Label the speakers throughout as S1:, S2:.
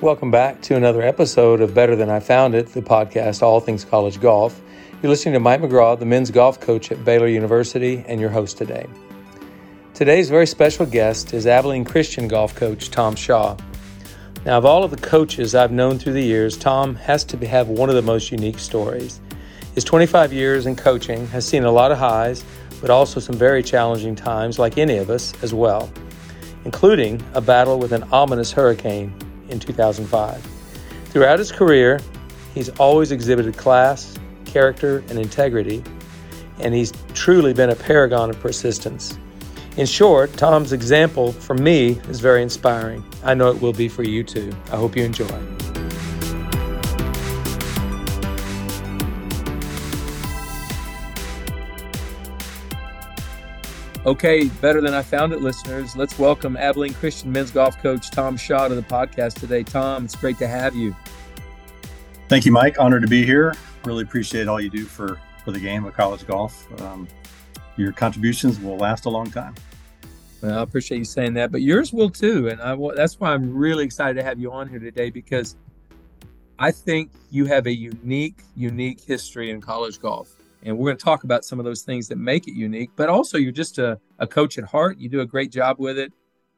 S1: Welcome back to another episode of Better Than I Found It, the podcast All Things College Golf. You're listening to Mike McGraw, the men's golf coach at Baylor University, and your host today. Today's very special guest is Abilene Christian golf coach Tom Shaw. Now, of all of the coaches I've known through the years, Tom has to have one of the most unique stories. His 25 years in coaching has seen a lot of highs, but also some very challenging times, like any of us as well, including a battle with an ominous hurricane in 2005. Throughout his career, he's always exhibited class, character, and integrity, and he's truly been a paragon of persistence. In short, Tom's example for me is very inspiring. I know it will be for you too. I hope you enjoy. Okay, Better Than I Found It listeners, let's welcome Abilene Christian men's golf coach Tom Shaw to the podcast today. Tom, it's great to have you.
S2: Thank you, Mike. Honored to be here. Really appreciate all you do for the game of college golf. Your contributions will last a long time.
S1: Well, I appreciate you saying that, but yours will too. And that's why I'm really excited to have you on here today, because I think you have a unique history in college golf. And we're going to talk about some of those things that make it unique, but also you're just a coach at heart. You do a great job with it.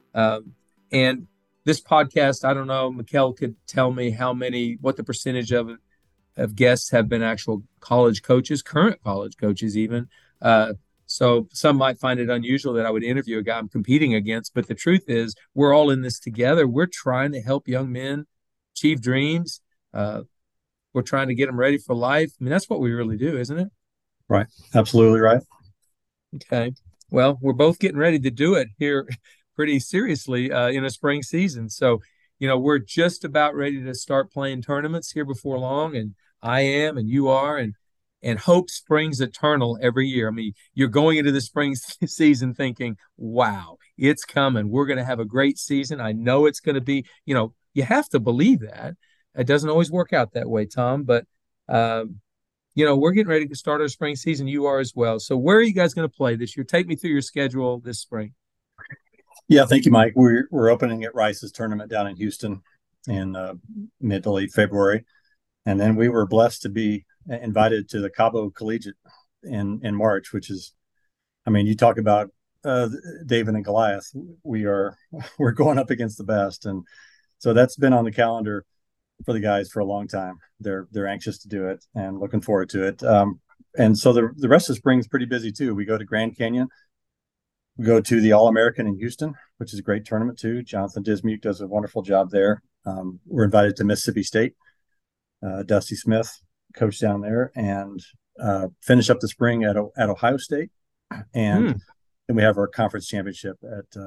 S1: And this podcast, I don't know, Mikkel could tell me what the percentage of guests have been actual college coaches, current college coaches even. So some might find it unusual that I would interview a guy I'm competing against, but the truth is we're all in this together. We're trying to help young men achieve dreams. We're trying to get them ready for life. I mean, that's what we really do, isn't it?
S2: Right. Absolutely right.
S1: Okay. Well, we're both getting ready to do it here pretty seriously in a spring season. So, we're just about ready to start playing tournaments here before long. And I am, and you are, and hope springs eternal every year. I mean, you're going into the spring season thinking, wow, it's coming. We're going to have a great season. I know it's going to be, you have to believe that. It doesn't always work out that way, Tom, but we're getting ready to start our spring season. You are as well. So where are you guys going to play this year? Take me through your schedule this spring.
S2: Yeah, thank you, Mike. We're opening at Rice's tournament down in Houston in mid to late February. And then we were blessed to be invited to the Cabo Collegiate in March, which is, I mean, you talk about David and Goliath. We're going up against the best. And so that's been on the calendar for the guys for a long time. They're anxious to do it and looking forward to it. And so the rest of spring is pretty busy too. We go to Grand Canyon. We go to the All-American in Houston, which is a great tournament too. Jonathan Dismuke does a wonderful job there. We're invited to Mississippi State. Dusty Smith, coach down there, and finish up the spring at Ohio State. And then we have our conference championship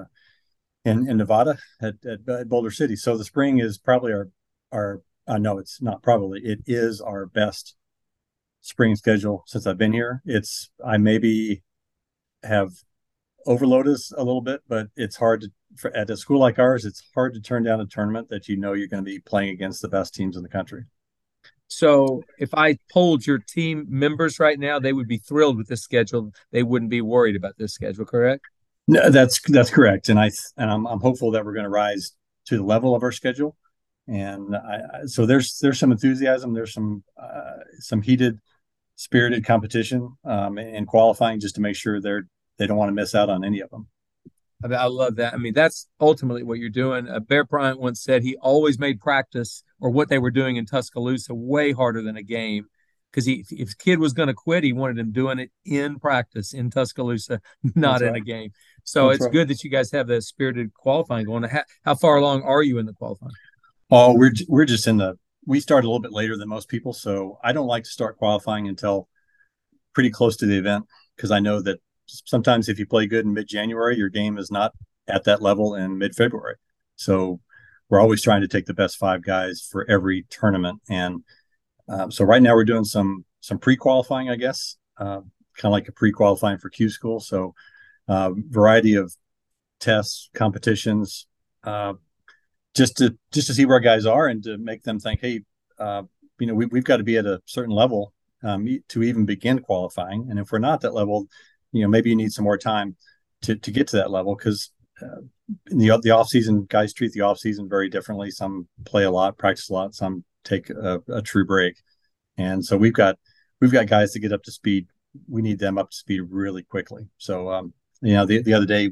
S2: in Nevada at Boulder City. So the spring is probably no, it's not probably. It is our best spring schedule since I've been here. I maybe have overloaded us a little bit, but it's hard at a school like ours, it's hard to turn down a tournament that you're going to be playing against the best teams in the country.
S1: So if I polled your team members right now, they would be thrilled with this schedule. They wouldn't be worried about this schedule, correct?
S2: No, that's correct. And I'm hopeful that we're going to rise to the level of our schedule. And so there's some enthusiasm. There's some heated, spirited competition in qualifying, just to make sure they don't want to miss out on any of them.
S1: I love that. I mean, that's ultimately what you're doing. Bear Bryant once said he always made practice, or what they were doing in Tuscaloosa, way harder than a game, because if a kid was going to quit, he wanted him doing it in practice in Tuscaloosa, not in a game. So that's it's good that you guys have that spirited qualifying going. How far along are you in the qualifying?
S2: Oh, we're just we start a little bit later than most people, so I don't like to start qualifying until pretty close to the event, because I know that sometimes if you play good in mid-January, your game is not at that level in mid-February. So we're always trying to take the best 5 guys for every tournament. And so right now we're doing some pre-qualifying, I guess, kind of like a pre-qualifying for Q School. So variety of tests, competitions, just to see where our guys are and to make them think, hey, we've got to be at a certain level to even begin qualifying. And if we're not at that level, maybe you need some more time to get to that level, because the off season, guys treat the off season very differently. Some play a lot, practice a lot. Some take a true break, and so we've got guys to get up to speed. We need them up to speed really quickly. So the other day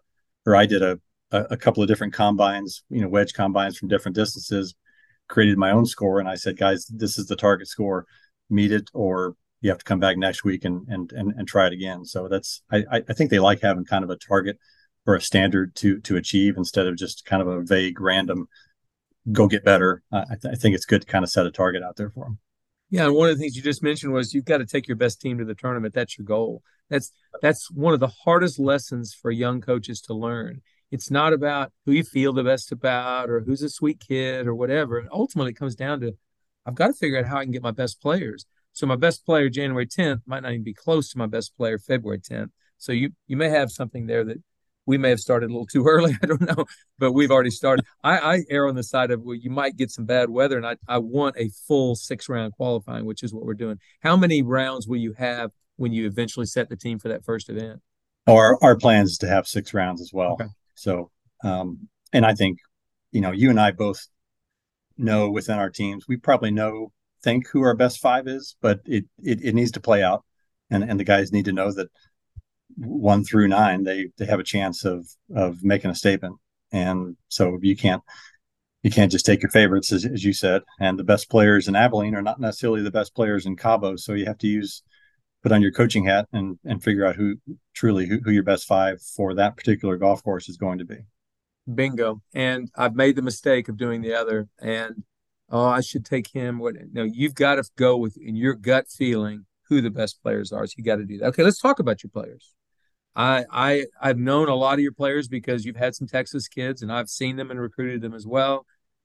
S2: I did a couple of different combines, wedge combines from different distances, created my own score, and I said, guys, this is the target score, meet it, or you have to come back next week and try it again. So I think they like having kind of a target or a standard to achieve instead of just kind of a vague random go get better. I think it's good to kind of set a target out there for them.
S1: Yeah, and one of the things you just mentioned was you've got to take your best team to the tournament. That's your goal. That's one of the hardest lessons for young coaches to learn. It's not about who you feel the best about or who's a sweet kid or whatever. And ultimately, it comes down to I've got to figure out how I can get my best players. So my best player January 10th might not even be close to my best player February 10th. So you may have something there that we may have started a little too early. I don't know, but we've already started. I err on the side of, well, you might get some bad weather, and I want a full 6-round qualifying, which is what we're doing. How many rounds will you have when you eventually set the team for that first event?
S2: Our plan is to have 6 rounds as well.
S1: Okay.
S2: So, and I think, you and I both know within our teams, we probably think who our best 5 is, but it needs to play out, and the guys need to know that 1 through 9 they have a chance of making a statement, and so you can't just take your favorites as you said, and the best players in Abilene are not necessarily the best players in Cabo, so you have to put on your coaching hat and figure out who your best 5 for that particular golf course is going to be.
S1: Bingo. And I've made the mistake of doing the other, and I should take him. What? No, you've got to go with in your gut feeling who the best players are. So you got to do that. Okay, let's talk about your players. I've known a lot of your players because you've had some Texas kids, and I've seen them and recruited them as well.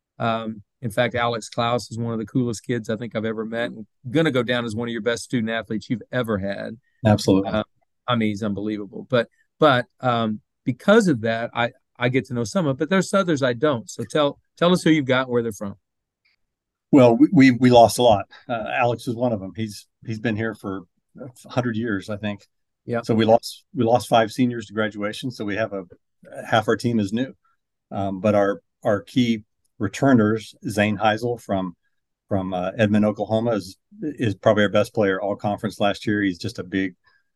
S1: In fact, Alex Klaus is one of the coolest kids I think I've ever met, and going to go down as one of your best student athletes you've ever had.
S2: Absolutely.
S1: I mean, he's unbelievable. But because of that, I get to know some of it, but there's others I don't. So tell us who you've got and where they're from.
S2: Well, we lost a lot. Alex is one of them. He's been here for 100 years, I think.
S1: Yeah.
S2: So we lost 5 seniors to graduation. So we have half our team is new. But our key returners, Zane Heisel from Edmond, Oklahoma, is probably our best player all conference last year. He's just a big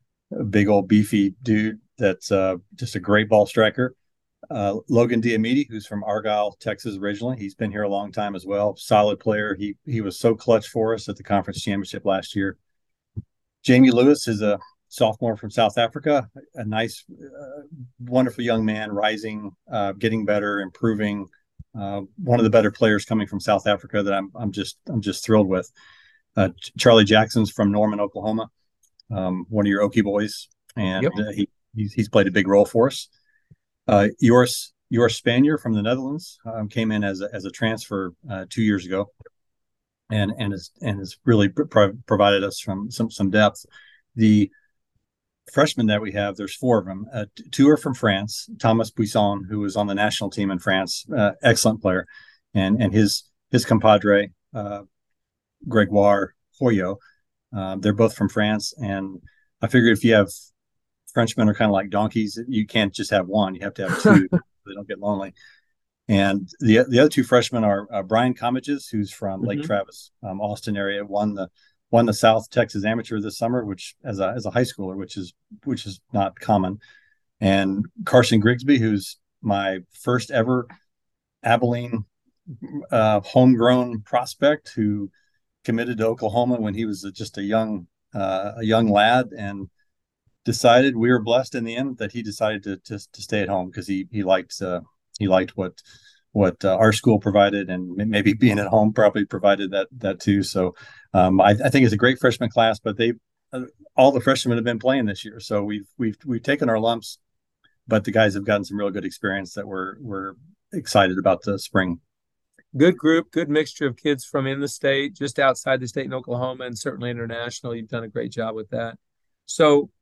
S2: old beefy dude that's just a great ball striker. Logan Diamidi, who's from Argyle, Texas originally. He's been here a long time as well. Solid player. He was so clutch for us at the conference championship last year. Jamie Lewis is a sophomore from South Africa, a nice, wonderful young man, rising, getting better, improving. One of the better players coming from South Africa that I'm just thrilled with. Charlie Jackson's from Norman, Oklahoma, one of your Okie boys, and yep. He's played a big role for us. Joris Spanier from the Netherlands came in as a transfer 2 years ago, and has really provided us from some depth. The freshmen that we have, there's 4 of them. 2 are from France. Thomas Buisson, who was on the national team in France, excellent player, and his compadre Gregoire Hoyo. They're both from France, and I figured if you have Frenchmen are kind of like donkeys. You can't just have one. You have to have 2. They don't get lonely. And the other 2 freshmen are Brian Comages, who's from Lake Travis, Austin area, won the South Texas Amateur this summer, which as a high schooler, which is not common. And Carson Grigsby, who's my first ever Abilene homegrown prospect, who committed to Oklahoma when he was just a young lad, and decided, we were blessed in the end that he decided to stay at home because he liked what our school provided, and maybe being at home probably provided that too. So I think it's a great freshman class, but all the freshmen have been playing this year, so we've taken our lumps, but the guys have gotten some real good experience that we're excited about the spring.
S1: Good group, good mixture of kids from in the state, just outside the state in Oklahoma, and certainly international. You've done a great job with that. So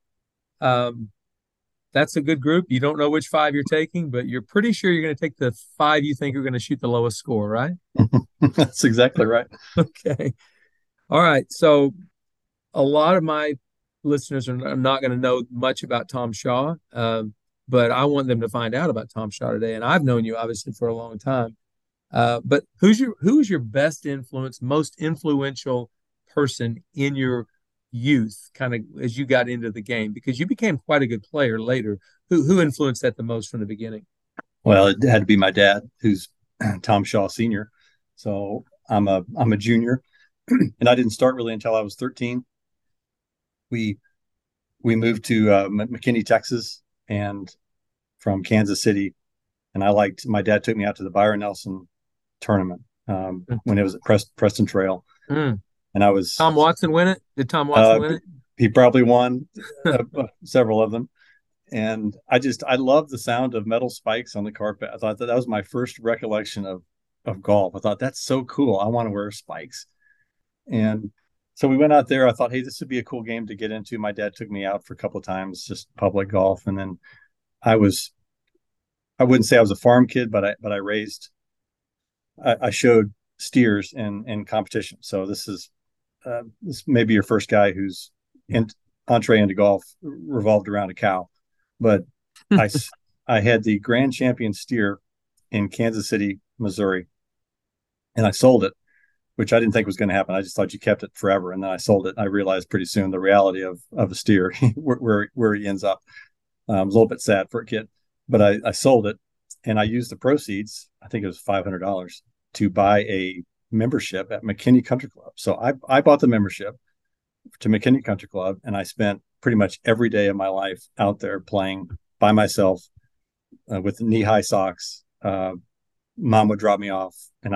S1: that's a good group. You don't know which 5 you're taking, but you're pretty sure you're going to take the 5 you think are going to shoot the lowest score, right?
S2: That's exactly right.
S1: Okay. All right. So a lot of my listeners are not going to know much about Tom Shaw. but I want them to find out about Tom Shaw today. And I've known you obviously for a long time. But who is your best influence, most influential person in your youth, kind of as you got into the game? Because you became quite a good player later. Who influenced that the most from the beginning?
S2: Well, it had to be my dad, who's Tom Shaw Sr. So I'm a junior, and I didn't start really until I was 13. We we moved to McKinney, Texas, and from Kansas City, and my dad took me out to the Byron Nelson tournament when it was at Preston Trail,
S1: Mm.
S2: and I was
S1: Tom Watson win it? Did Tom Watson
S2: uh,
S1: win it?
S2: he probably won several of them. And I love the sound of metal spikes on the carpet. I thought that was my first recollection of golf. I thought that's so cool. I want to wear spikes. And so we went out there. I thought, hey, this would be a cool game to get into. My dad took me out for a couple of times, just public golf. And then I was I wouldn't say I was a farm kid, but I showed steers in competition. So this may be your first guy who's in, entree into golf revolved around a cow. But I I had the grand champion steer in Kansas City, Missouri, and I sold it, which I didn't think was going to happen. I just thought you kept it forever, and then I sold it. I realized pretty soon the reality of a steer where he ends up. I was a little bit sad for a kid, but I sold it, and I used the proceeds. I think it was $500 to buy a membership at McKinney Country Club. So I bought the membership to McKinney Country Club, and I spent pretty much every day of my life out there playing by myself with knee-high socks. Mom would drop me off, and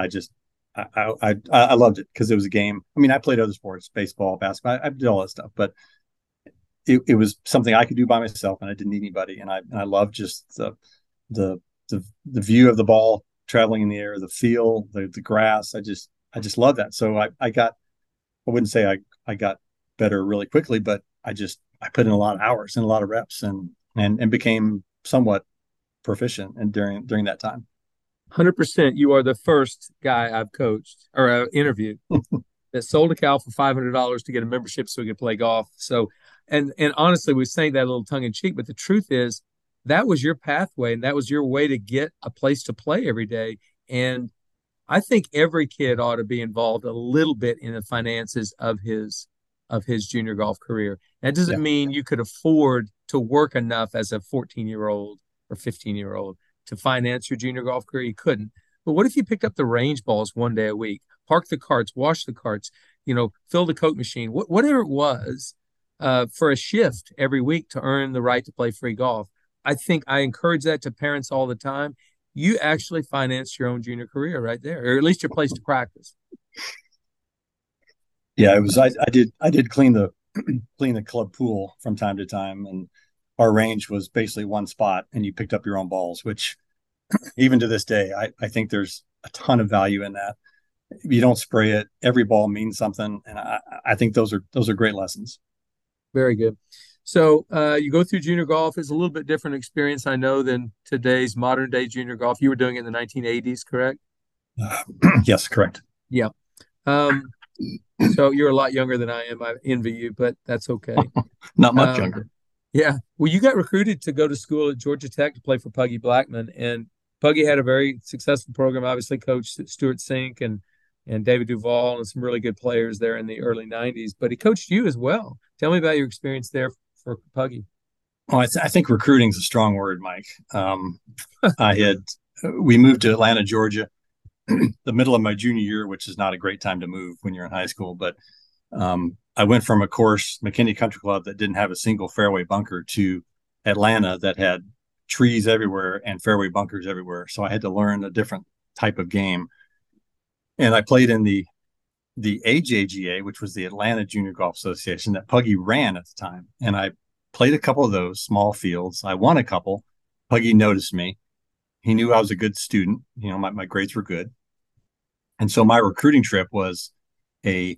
S2: I loved it because it was a game. I mean, I played other sports, baseball, basketball. I did all that stuff, but it was something I could do by myself, and I didn't need anybody. And I loved just the the view of the ball traveling in the air, the feel, the grass. I just love that. So I wouldn't say I got better really quickly, but I put in a lot of hours and a lot of reps and became somewhat proficient and during that time.
S1: 100%. You are the first guy I've coached or interviewed that sold a cow for $500 to get a membership so he could play golf. So, and honestly, we say that a little tongue in cheek, but the truth is that was your pathway and that was your way to get a place to play every day. And I think every kid ought to be involved a little bit in the finances of his junior golf career. That doesn't
S2: Yeah.
S1: mean you could afford to work enough as a 14-year-old or 15-year-old to finance your junior golf career. You couldn't. But what if you picked up the range balls one day a week, park the carts, wash the carts, fill the Coke machine, whatever it was, for a shift every week to earn the right to play free golf? I think I encourage that to parents all the time. You actually finance your own junior career right there, or at least your place to practice.
S2: Yeah, it was. I did clean the clean the club pool from time to time, and our range was basically one spot, and you picked up your own balls. Which even to this day, I think there's a ton of value in that. You don't spray it; every ball means something, and I think those are great lessons.
S1: Very good. So you go through junior golf. It's a little bit different experience, I know, than today's modern day junior golf. You were doing it in the 1980s, correct?
S2: Yes, correct.
S1: Yeah. Um, so you're a lot younger than I am. I envy you, but that's okay.
S2: Not much
S1: Um,
S2: younger.
S1: yeah. Well, you got recruited to go to school at Georgia Tech to play for Puggy Blackman, and Puggy had a very successful program. Obviously, coached Stuart Sink and David Duval and some really good players there in the early 90s. But he coached you as well. Tell me about your experience there for Puggy.
S2: Well, I think recruiting is a strong word, Mike. I had we moved to Atlanta, Georgia, the middle of my junior year, which is not a great time to move when you're in high school. But I went from a course, McKinney Country Club, that didn't have a single fairway bunker to Atlanta that had trees everywhere and fairway bunkers everywhere. So I had to learn a different type of game. And I played in the AJGA, which was the Atlanta Junior Golf Association that Puggy ran at the time. And I played a couple of those small fields. I won a couple. Puggy noticed me. He knew I was a good student. My grades were good. And so my recruiting trip was a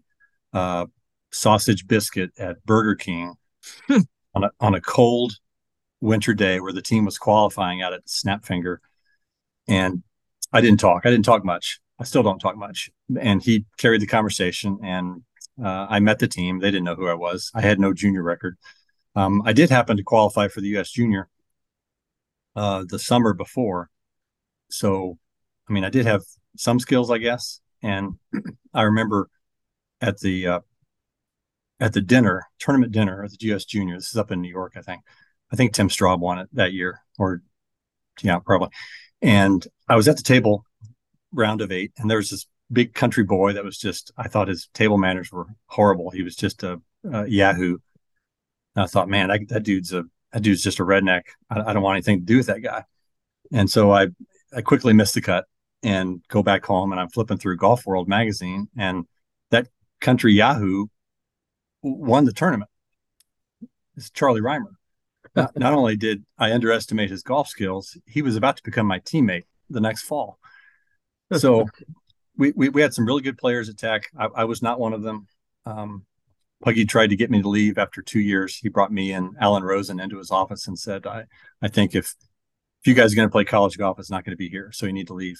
S2: sausage biscuit at Burger King on a cold winter day where the team was qualifying out at Snapfinger. And I didn't talk. I didn't talk much. I still don't talk much. And he carried the conversation, and I met the team. They didn't know who I was. I had no junior record. I did happen to qualify for the U.S. Junior the summer before. So, I mean, I did have some skills, I guess. And I remember at the tournament dinner at the GS Junior. This is up in New York, I think. I think Tim Straub won it that year, or yeah, probably. And I was at the table, round of 8, and there was this big country boy that was just, I thought his table manners were horrible. He was just a Yahoo. And I thought, man, that dude's just a redneck. I don't want anything to do with that guy. And so I quickly missed the cut and go back home, and I'm flipping through Golf World magazine, and that country Yahoo won the tournament. It's Charlie Reimer. Not only did I underestimate his golf skills, he was about to become my teammate the next fall. So we had some really good players at Tech. I was not one of them. Puggy tried to get me to leave after 2 years. He brought me and Alan Rosen into his office and said, I think if you guys are going to play college golf, it's not going to be here. So you need to leave.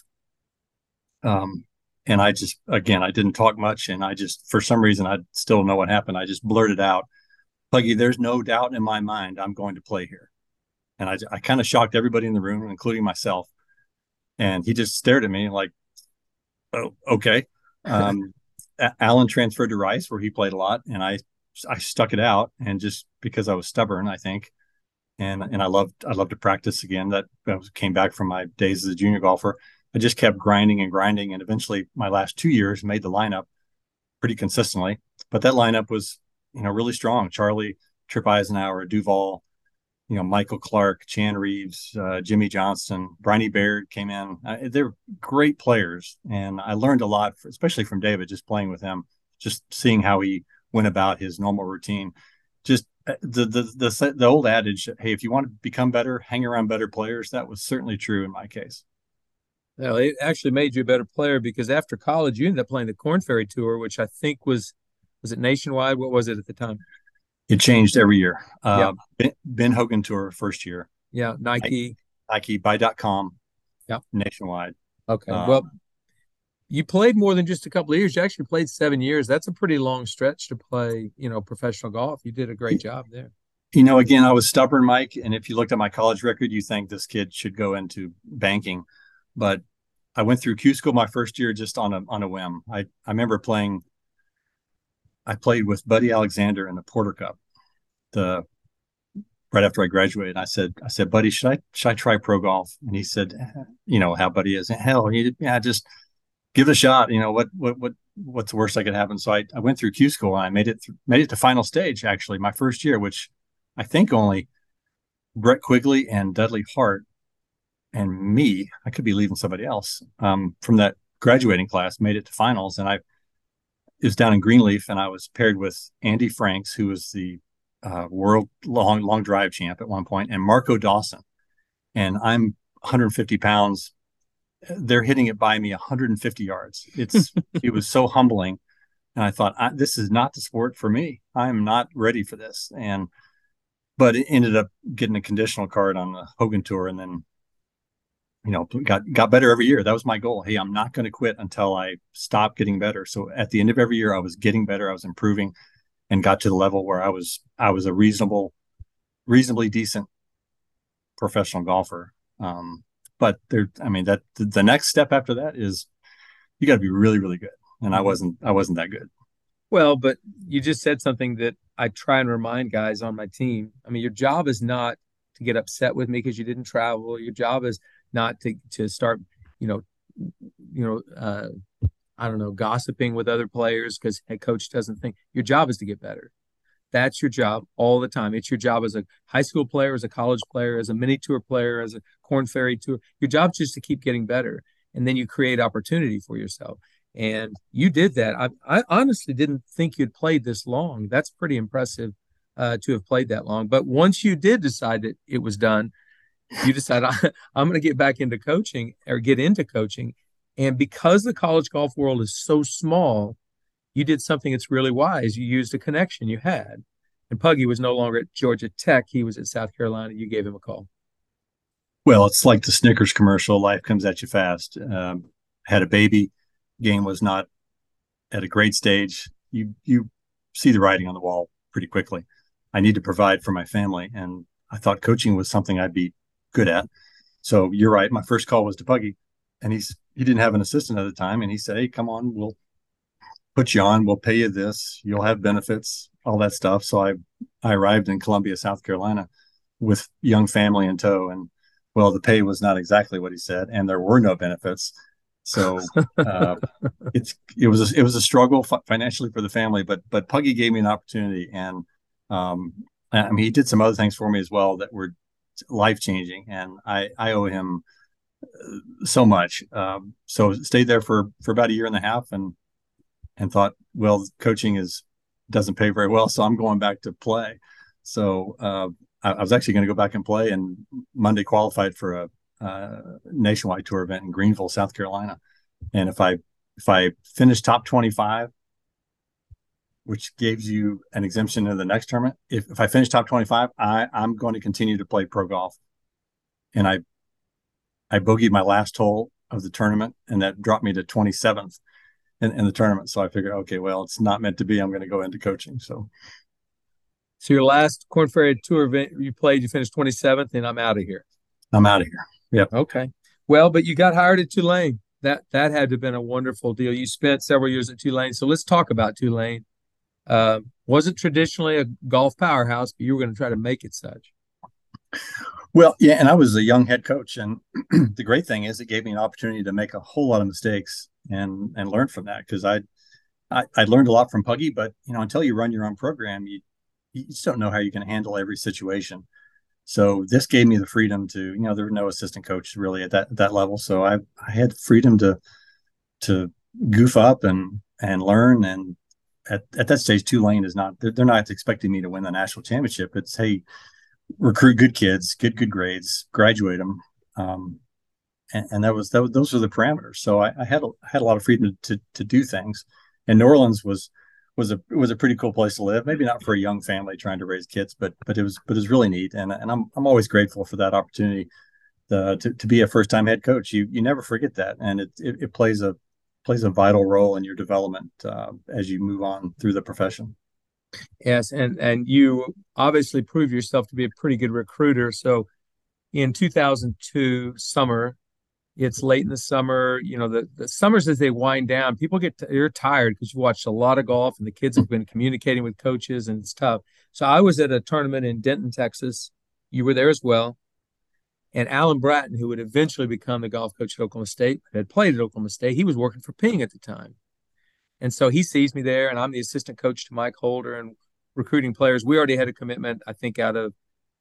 S2: And I just, again, I didn't talk much. And I just, for some reason, I still don't know what happened. I just blurted out, Puggy, there's no doubt in my mind I'm going to play here. And I kind of shocked everybody in the room, including myself. And he just stared at me like, oh, okay. Alan transferred to Rice, where he played a lot, and I stuck it out, and just because I was stubborn, I think, and I loved to practice again. That came back from my days as a junior golfer. I just kept grinding and grinding, and eventually, my last 2 years made the lineup pretty consistently. But that lineup was, really strong. Charlie, Trip Eisenhower, Duval, Michael Clark, Chan Reeves, Jimmy Johnston, Briney Baird came in. They're great players, and I learned a lot, especially from David, just playing with him, just seeing how he went about his normal routine. Just the old adage, hey, if you want to become better, hang around better players. That was certainly true in my case.
S1: Well, it actually made you a better player because after college, you ended up playing the Corn Ferry Tour, which I think was it nationwide? What was it at the time?
S2: It changed every year.
S1: Yeah.
S2: Ben Hogan Tour first year.
S1: Yeah. Nike.
S2: Nike, buy.com.
S1: Yeah.
S2: Nationwide.
S1: Okay. Well, you played more than just a couple of years. You actually played 7 years. That's a pretty long stretch to play, professional golf. You did a great job there.
S2: Again, I was stubborn, Mike. And if you looked at my college record, you think this kid should go into banking. But I went through Q school my first year just on a whim. I remember I played with Buddy Alexander in the Porter Cup, right after I graduated. I said, Buddy, should I try pro golf? And he said, how Buddy is. Hell, just give it a shot. What's the worst that could happen? So I went through Q school, and I made it to final stage, actually, my first year, which I think only Brett Quigley and Dudley Hart and me, I could be leaving somebody else, from that graduating class, made it to finals. And it was down in Greenleaf, and I was paired with Andy Franks, who was the world long drive champ at one point, and Marco Dawson. And I'm 150 pounds. They're hitting it by me 150 yards. It was so humbling. And I thought, this is not the sport for me. I'm not ready for this. But it ended up getting a conditional card on the Hogan Tour, and then, got better every year. That was my goal. Hey, I'm not going to quit until I stop getting better. So at the end of every year, I was getting better. I was improving, and got to the level where I was a reasonably decent professional golfer. But the next step after that is you got to be really, really good. And I wasn't that good.
S1: Well, but you just said something that I try and remind guys on my team. I mean, your job is not to get upset with me because you didn't travel. Your job is not to start, I don't know, gossiping with other players because head coach doesn't think. Your job is to get better. That's your job all the time. It's your job as a high school player, as a college player, as a mini tour player, as a Corn Ferry Tour. Your job is just to keep getting better. And then you create opportunity for yourself. And you did that. I honestly didn't think you'd played this long. That's pretty impressive to have played that long. But once you did decide that it was done, you decided, I'm going to get back into coaching or get into coaching. And because the college golf world is so small, you did something that's really wise. You used a connection you had. And Puggy was no longer at Georgia Tech. He was at South Carolina. You gave him a call.
S2: Well, it's like the Snickers commercial, life comes at you fast. Had a baby. Game was not at a great stage. You see the writing on the wall pretty quickly. I need to provide for my family. And I thought coaching was something I'd be good at. So you're right. My first call was to Puggy, and he didn't have an assistant at the time, and he said, "Hey, come on, we'll put you on. We'll pay you this. You'll have benefits, all that stuff." So I arrived in Columbia, South Carolina, with young family in tow, and well, the pay was not exactly what he said, and there were no benefits. So it was a struggle financially for the family, but Puggy gave me an opportunity, and I mean, he did some other things for me as well that were life changing, and I owe him so much. So stayed there for about a year and a half, and thought, well, coaching doesn't pay very well, so I'm going back to play. So I was actually going to go back and play, and Monday qualified for a nationwide tour event in Greenville, South Carolina. And if I finish top 25, which gives you an exemption in the next tournament, if I finish top 25, I'm going to continue to play pro golf. And I bogeyed my last hole of the tournament, and that dropped me to 27th in the tournament. So I figured, okay, well, it's not meant to be. I'm going to go into coaching. So
S1: your last Korn Ferry Tour event you played, you finished 27th, and I'm out of here.
S2: I'm out of here. Yep.
S1: Okay. Well, but you got hired at Tulane. That had to have been a wonderful deal. You spent several years at Tulane. So let's talk about Tulane. Wasn't traditionally a golf powerhouse, but you were going to try to make it such.
S2: Well, yeah, and I was a young head coach, and the great thing is it gave me an opportunity to make a whole lot of mistakes and learn from that, because I learned a lot from Puggy, but until you run your own program, you just don't know how you can handle every situation. So this gave me the freedom to, there were no assistant coach really at that level, so I had freedom to goof up and learn. And at that stage, Tulane is not, they're not expecting me to win the national championship. It's, hey, recruit good kids, get good grades, graduate them, and those were the parameters. So I had a lot of freedom to do things. And New Orleans was a pretty cool place to live. Maybe not for a young family trying to raise kids, but it was really neat. And I'm always grateful for that opportunity to be a first time head coach. You never forget that, and it plays a vital role in your development as you move on through the profession.
S1: Yes, and you obviously proved yourself to be a pretty good recruiter. So in 2002 summer, it's late in the summer, the summers as they wind down, people you're tired because you watched a lot of golf and the kids have been communicating with coaches and it's tough. So I was at a tournament in Denton, Texas. You were there as well. And Alan Bratton, who would eventually become the golf coach at Oklahoma State, had played at Oklahoma State. He was working for Ping at the time. And so he sees me there, and I'm the assistant coach to Mike Holder and recruiting players. We already had a commitment, I think, out of,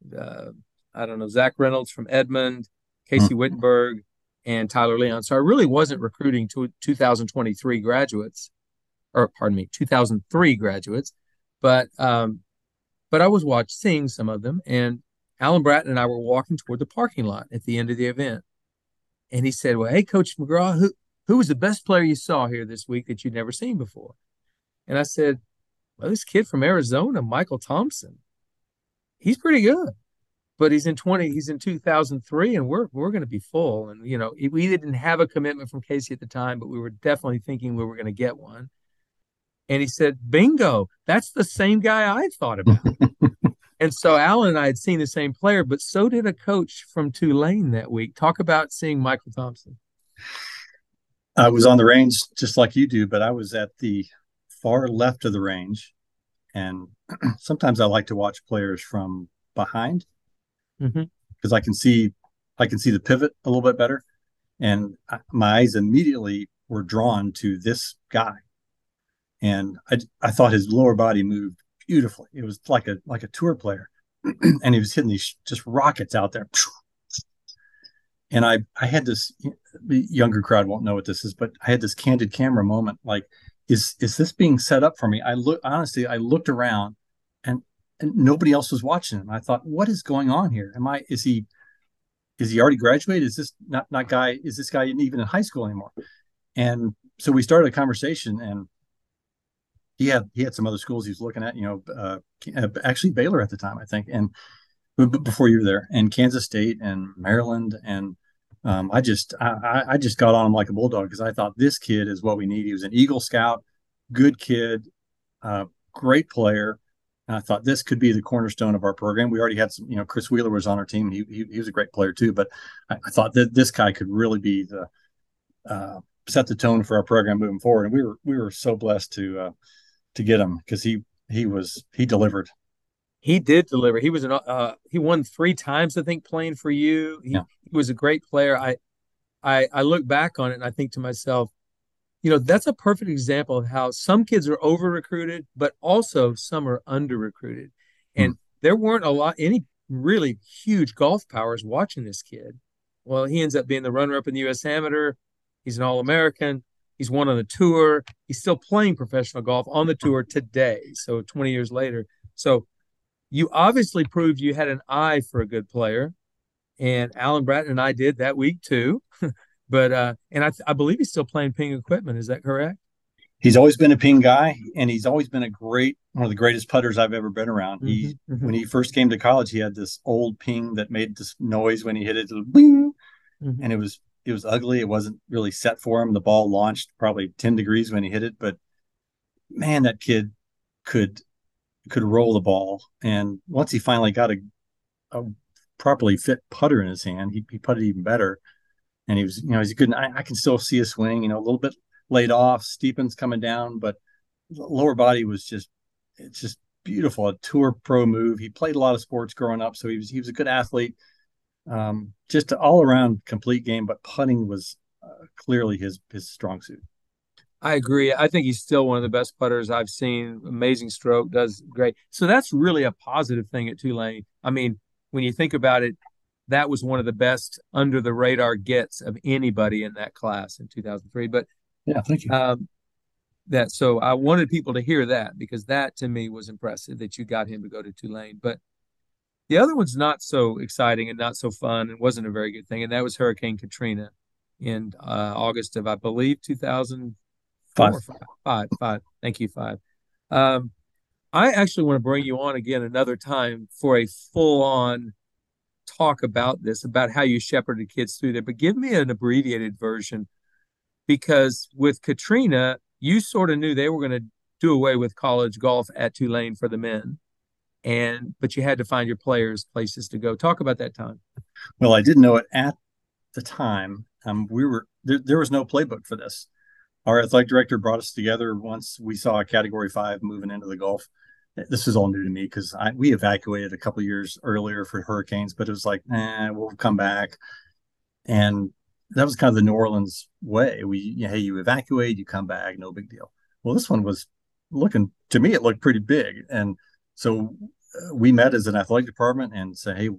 S1: I don't know, Zach Reynolds from Edmond, Casey Wittenberg, and Tyler Leon. So I really wasn't recruiting to 2023 graduates, or pardon me, 2003 graduates. But I was seeing some of them. And Alan Bratton and I were walking toward the parking lot at the end of the event. And he said, well, hey, Coach McGraw, who was the best player you saw here this week that you'd never seen before? And I said, well, this kid from Arizona, Michael Thompson, he's pretty good, but he's in 2003 and we're going to be full. And, we didn't have a commitment from Casey at the time, but we were definitely thinking we were going to get one. And he said, bingo, that's the same guy I thought about. And so Alan and I had seen the same player, but so did a coach from Tulane that week. Talk about seeing Michael Thompson.
S2: I was on the range just like you do, but I was at the far left of the range. And sometimes I like to watch players from behind because I can see the pivot a little bit better. And my eyes immediately were drawn to this guy. And I thought his lower body moved beautifully. It was like a tour player. And he was hitting these just rockets out there. And I had this, the younger crowd won't know what this is, but I had this candid camera moment. Like, is this being set up for me? I looked around and nobody else was watching him. I thought, what is going on here? Is he already graduated? Is this is this guy even in high school anymore? And so we started a conversation, and he had some other schools he was looking at, actually Baylor at the time, I think. And before you were there, and Kansas State and Maryland. And I just got on him like a bulldog because I thought this kid is what we need. He was an Eagle Scout, good kid, great player. And I thought this could be the cornerstone of our program. We already had some, Chris Wheeler was on our team. He was a great player too, but I thought that this guy could really be the set the tone for our program moving forward. And we were so blessed to get him because he delivered.
S1: He did deliver. He was he won 3 times, I think, playing for you.
S2: Yeah.
S1: He was a great player. I look back on it and I think to myself, that's a perfect example of how some kids are over recruited, but also some are under recruited.
S2: Hmm.
S1: And there weren't any really huge golf powers watching this kid. Well, he ends up being the runner up in the U.S. Amateur. He's an All American. He's won on the tour. He's still playing professional golf on the tour today. So 20 years later. So you obviously proved you had an eye for a good player. And Alan Bratton and I did that week too. But and I believe he's still playing Ping equipment. Is that correct?
S2: He's always been a ping guy, and he's always been one of the greatest putters I've ever been around.
S1: Mm-hmm.
S2: When he first came to college, he had this old ping that made this noise when he hit it, bing,
S1: Mm-hmm.
S2: and it was ugly. It wasn't really set for him. The ball launched probably 10 degrees when he hit it, but man, that kid could roll the ball. And once he finally got a properly fit putter in his hand, he putted even better. And he's good. I can still see a swing, a little bit laid off, steepens coming down, but lower body it's just beautiful. A tour pro move. He played a lot of sports growing up, so he was a good athlete. Just an all around complete game, but putting was clearly his strong suit.
S1: I agree. I think he's still one of the best putters I've seen. Amazing stroke, does great. So that's really a positive thing at Tulane. I mean, when you think about it, that was one of the best under the radar gets of anybody in that class in 2003. But
S2: Yeah, thank you.
S1: so I wanted people to hear that because that to me was impressive that you got him to go to Tulane. But the other one's not so exciting and not so fun and wasn't a very good thing, and that was Hurricane Katrina in August of, I believe, 2004,
S2: Five.
S1: five. Thank you, five. Um, I actually want to bring you on again another time for a full-on talk about this, about how you shepherded kids through there. But give me an abbreviated version because with Katrina, you sort of knew they were going to do away with college golf at Tulane for the men, but you had to find your players places to go. Talk about that time.
S2: Well, I didn't know it at the time. We were there was no playbook for this. Our athletic director brought us together once we saw a Category 5 moving into the Gulf. This is all new to me because we evacuated a couple of years earlier for hurricanes, but it was like, we'll come back. And that was kind of the New Orleans way. Hey, you evacuate, you come back, no big deal. Well, this one was to me, it looked pretty big. And so we met as an athletic department and said, hey,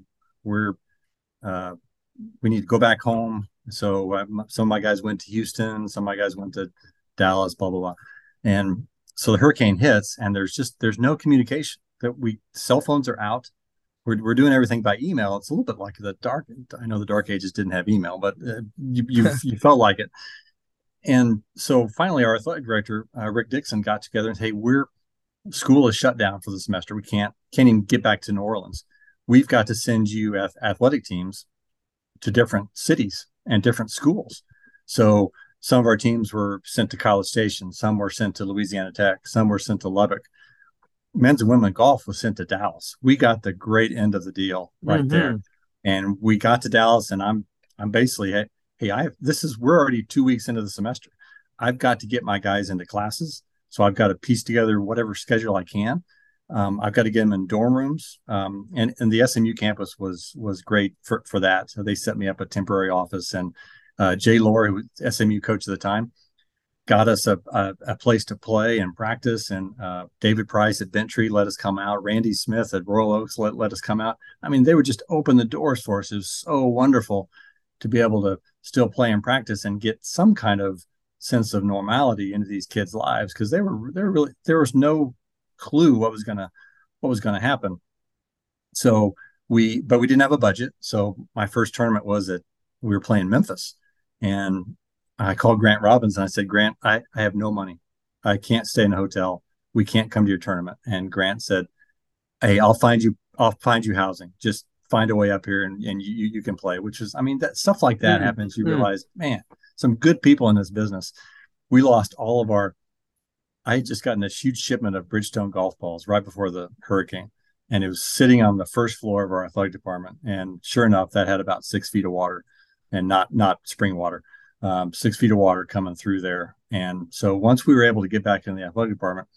S2: we need to go back home. So some of my guys went to Houston, some of my guys went to Dallas, blah, blah, blah. And so the hurricane hits and there's no communication. Cell phones are out. We're doing everything by email. It's a little bit like I know the dark ages didn't have email, but you felt like it. And so finally our athletic director, Rick Dixon, got together and said, hey, school is shut down for the semester. We can't even get back to New Orleans. We've got to send you athletic teams to different cities and different schools. So some of our teams were sent to College Station, some were sent to Louisiana Tech, some were sent to Lubbock. Men's and women's golf was sent to Dallas. We got the great end of the deal right there. And we got to Dallas and I'm basically, hey, we're already 2 weeks into the semester. I've got to get my guys into classes. So I've got to piece together whatever schedule I can. I've got to get them in dorm rooms. And the SMU campus was great for that. So they set me up a temporary office, and Jay Lohr, who was SMU coach at the time, got us a place to play and practice. And David Price at Bentry let us come out. Randy Smith at Royal Oaks let us come out. I mean, they would just open the doors for us. It was so wonderful to be able to still play and practice and get some kind of sense of normality into these kids' lives, because there was no clue what was gonna happen. So we didn't have a budget. So my first tournament was we were playing Memphis, and I called Grant Robbins and I said, Grant, I have no money. I can't stay in a hotel. We can't come to your tournament. And Grant said, hey, I'll find you housing. Just find a way up here and you can play, which is, I mean, that stuff like that happens. You realize, man, some good people in this business. We lost all of our I had just gotten this huge shipment of Bridgestone golf balls right before the hurricane, and it was sitting on the first floor of our athletic department. And sure enough, that had about 6 feet of water, and not spring water, 6 feet of water coming through there. And so once we were able to get back in the athletic department,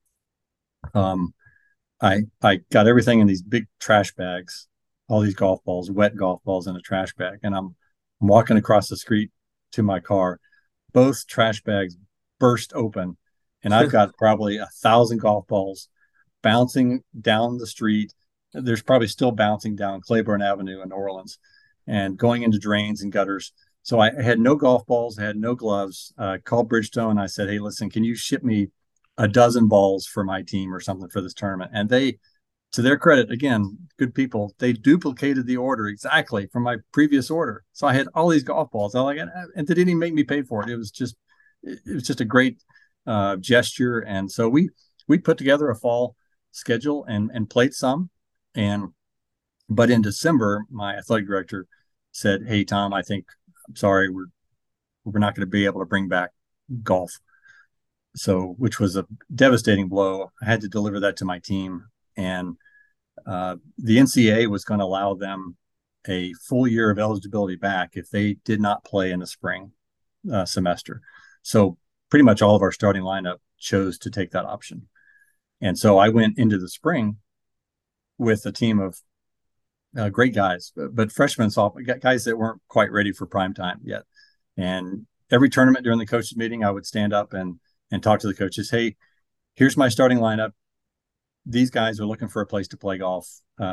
S2: um, I got everything in these big trash bags, all these golf balls, wet golf balls in a trash bag, and I'm walking across the street to my car. Both trash bags burst open, and I've got probably 1,000 golf balls bouncing down the street. There's probably still bouncing down Claiborne Avenue in New Orleans and going into drains and gutters. So I had no golf balls, I had no gloves. Called Bridgestone. I said, "Hey, listen, can you ship me a dozen balls for my team or something for this tournament?" And they, to their credit, again, good people, they duplicated the order exactly from my previous order. So I had all these golf balls. And they didn't even make me pay for it. It was just a great gesture. And so we put together a fall schedule and played some. And but in December, my athletic director said, "Hey, Tom, I'm sorry, we're not going to be able to bring back golf." So, which was a devastating blow. I had to deliver that to my team, and the NCAA was going to allow them a full year of eligibility back if they did not play in the spring semester. So, pretty much all of our starting lineup chose to take that option, and so I went into the spring with a team of great guys, but freshmen, sophomore guys that weren't quite ready for prime time yet. And every tournament during the coaches meeting, I would stand up and talk to the coaches. "Hey, here's my starting lineup. These guys are looking for a place to play golf.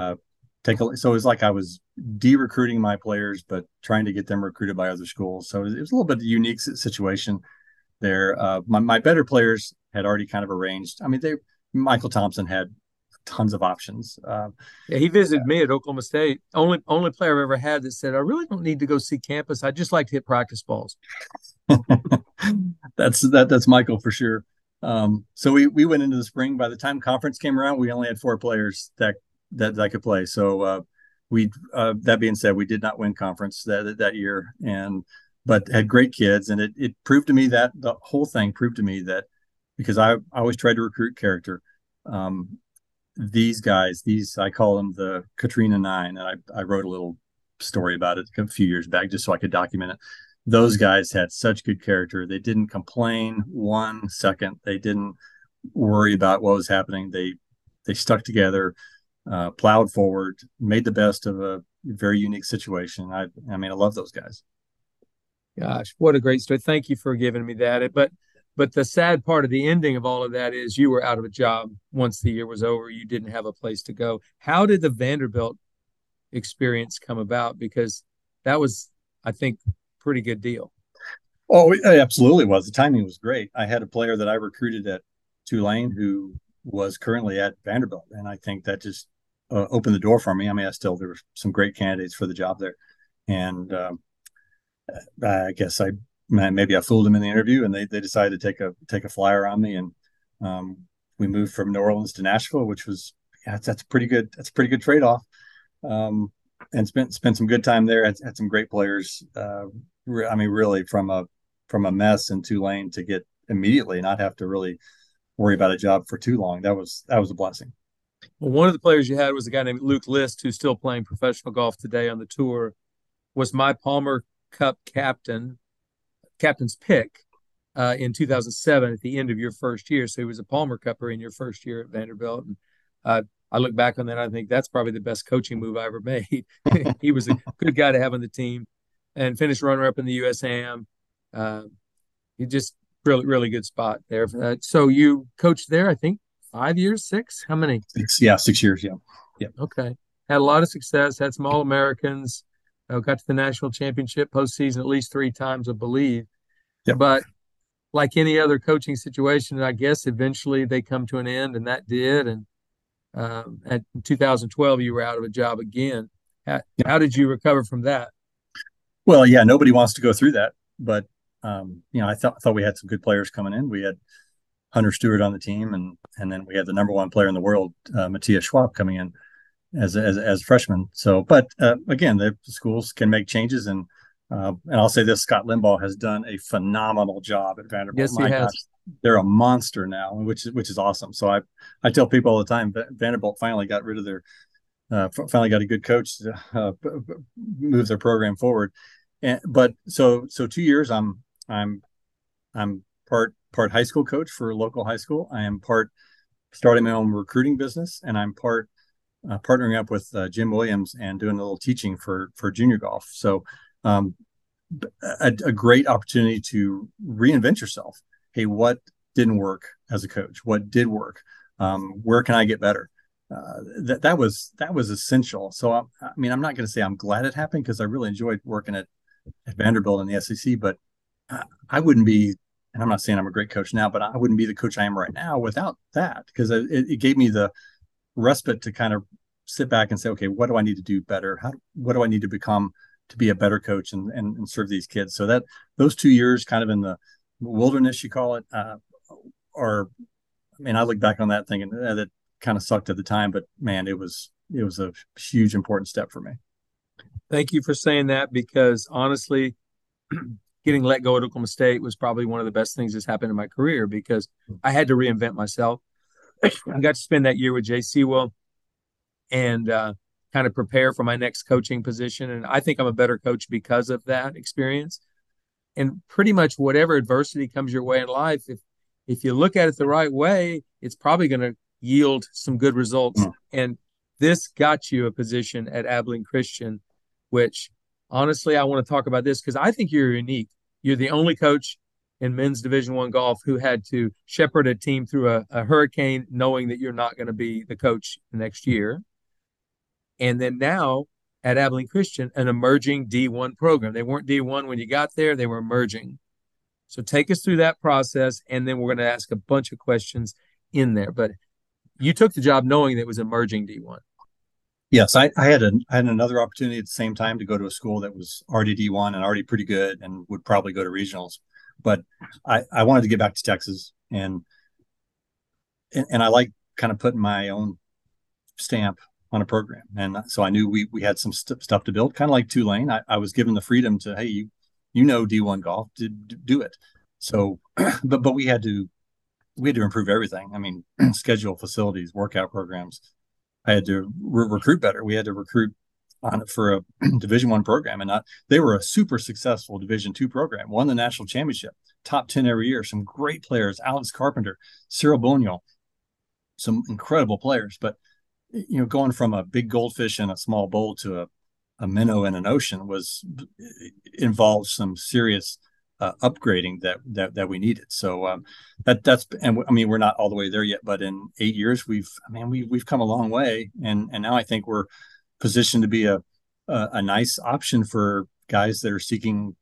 S2: So it was like I was de-recruiting my players, but trying to get them recruited by other schools. So it was a little bit of a unique situation there. My better players had already kind of arranged. I mean, Michael Thompson had tons of options.
S1: Yeah, he visited me at Oklahoma State. Only player I've ever had that said, "I really don't need to go see campus. I just like to hit practice balls."
S2: That's Michael for sure. So we went into the spring. By the time conference came around, we only had 4 players that could play. So we that being said, we did not win conference that year, but had great kids, and it proved to me that the whole thing proved to me that, because I always tried to recruit character. These guys, I call them the Katrina Nine, and I wrote a little story about it a few years back just so I could document it. Those guys had such good character. They didn't complain 1 second. They didn't worry about what was happening. They stuck together, plowed forward, made the best of a very unique situation. I mean, I love those guys.
S1: Gosh, what a great story. Thank you for giving me that. But the sad part of the ending of all of that is you were out of a job once the year was over. You didn't have a place to go. How did the Vanderbilt experience come about? Because that was, I think, pretty good deal.
S2: Oh, it absolutely was. The timing was great. I had a player that I recruited at Tulane who was currently at Vanderbilt, and I think that just opened the door for me. I mean, there were some great candidates for the job there, and I guess maybe I fooled them in the interview, and they decided to take a flyer on me, and we moved from New Orleans to Nashville, which was that's a pretty good trade off, and spent some good time there. Had some great players. I mean, really from a mess in Tulane to get immediately, not have to really worry about a job for too long. That was a blessing.
S1: Well, one of the players you had was a guy named Luke List, who's still playing professional golf today on the tour. Was my Palmer Cup captain's pick in 2007 at the end of your first year. So he was a Palmer Cupper in your first year at Vanderbilt. And I look back on that, I think that's probably the best coaching move I ever made. He was a good guy to have on the team and finished runner-up in the USAM. He just really good spot there. So you coached there, I think, 5 years, 6? How many?
S2: 6 years. Yeah.
S1: Okay. Had a lot of success, had some All-Americans, got to the national championship postseason at least 3 times, I believe.
S2: Yep.
S1: But like any other coaching situation, I guess eventually they come to an end, and that did. And at 2012, you were out of a job again. How did you recover from that?
S2: Well, yeah, nobody wants to go through that, but I thought we had some good players coming in. We had Hunter Stewart on the team, and then we had the number 1 player in the world, Matthias Schwab, coming in as a freshman. So, but again, the schools can make changes, and I'll say this: Scott Limbaugh has done a phenomenal job at Vanderbilt.
S1: Yes, he has.
S2: Gosh, they're a monster now, which is awesome. So I tell people all the time, Vanderbilt finally got rid of their finally got a good coach to move their program forward. But so 2 years, I'm part high school coach for a local high school. I am part starting my own recruiting business, and I'm part partnering up with Jim Williams and doing a little teaching for junior golf. So um, a great opportunity to reinvent yourself. Hey, what didn't work as a coach? What did work? Where can I get better? That was essential. So I mean, I'm not going to say I'm glad it happened because I really enjoyed working at Vanderbilt in the SEC, but I wouldn't be, and I'm not saying I'm a great coach now, but I wouldn't be the coach I am right now without that, because it gave me the respite to kind of sit back and say, okay, what do I need to do better? What do I need to become to be a better coach and serve these kids? So that those 2 years kind of in the wilderness, you call it, are, I mean, I look back on that thinking that kind of sucked at the time, but man, it was a huge important step for me.
S1: Thank you for saying that, because honestly, getting let go at Oklahoma State was probably one of the best things that's happened in my career, because I had to reinvent myself. I got to spend that year with Jay Sewell and kind of prepare for my next coaching position. And I think I'm a better coach because of that experience. And pretty much whatever adversity comes your way in life, if you look at it the right way, it's probably going to yield some good results. And this got you a position at Abilene Christian, which honestly, I want to talk about this because I think you're unique. You're the only coach in men's Division I golf who had to shepherd a team through a hurricane, knowing that you're not going to be the coach next year. And then now at Abilene Christian, an emerging D1 program. They weren't D1 when you got there, they were emerging. So take us through that process, and then we're going to ask a bunch of questions in there. But you took the job knowing that it was emerging D1.
S2: Yes, I had another opportunity at the same time to go to a school that was already D1 and already pretty good and would probably go to regionals. But I wanted to get back to Texas, and I like kind of putting my own stamp on a program. And so I knew we had some stuff to build, kind of like Tulane. I was given the freedom to, hey, you know D1 golf, to do it. So, but we had to improve everything. I mean, schedule, facilities, workout programs. I had to recruit better. We had to recruit on it for a Division I program, and they were a super successful Division II program. Won the national championship, top 10 every year. Some great players: Alex Carpenter, Cyril Boniel, some incredible players. But going from a big goldfish in a small bowl to a minnow in an ocean involved some serious upgrading that we needed. So that's, and I mean, we're not all the way there yet, but in 8 years we've come a long way, and now I think we're positioned to be a nice option for guys that are seeking